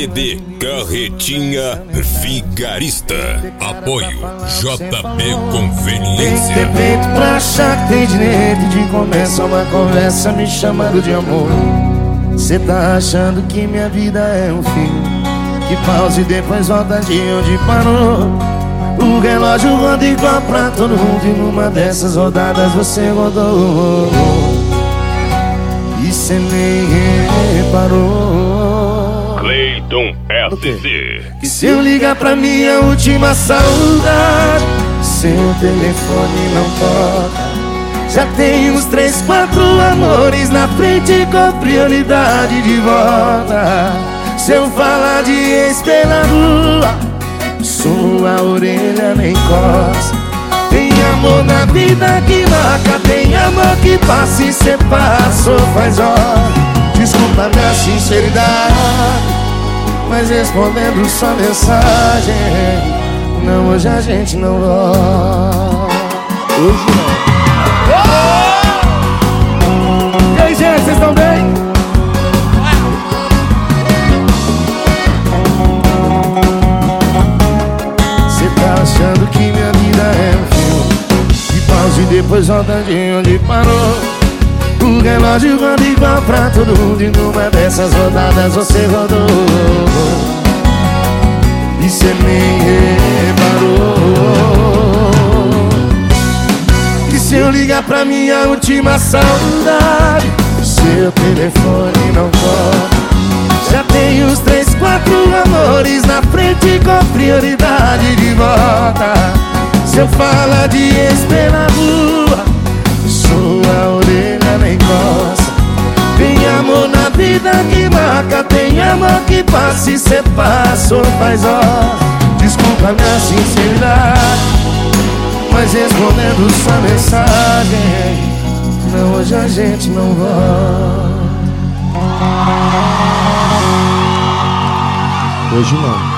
CD Carretinha Vigarista. Apoio JB Conveniência. Tem peito pra achar que tem direito de começar uma conversa me chamando de amor. Cê tá achando que minha vida é um fim, que pausa e depois volta de onde parou. O relógio roda igual pra todo mundo, e numa dessas rodadas você rodou e cê nem reparou. Cleiton SC. Que se eu ligar pra minha última saudade, seu telefone não toca. Já tem uns 3, 4 amores na frente com prioridade de volta. Se eu falar de ex pela rua, sua orelha nem coça. Tem amor na vida que marca, tem amor que passa e cê passou faz hora. Desculpa minha sinceridade, mas respondendo sua mensagem, não, hoje a gente não volta. Hoje não. E aí, gente, vocês estão bem? Cê tá achando que minha vida é um filme, que pausa e depois volta de onde parou. O relógio roda igual pra todo mundo, e numa dessas rodadas você rodou e cê nem reparou. E se eu ligar pra minha última saudade, seu telefone não toca. Já tem uns 3, 4 amores na frente com prioridade de volta. Se eu falar de ex pela rua, sua orelha nem coça. Tem amor na vida que marca, tem amor que passa e cê passou faz hora. Desculpa minha sinceridade, mas respondendo sua mensagem, não, hoje a gente não volta. Hoje não.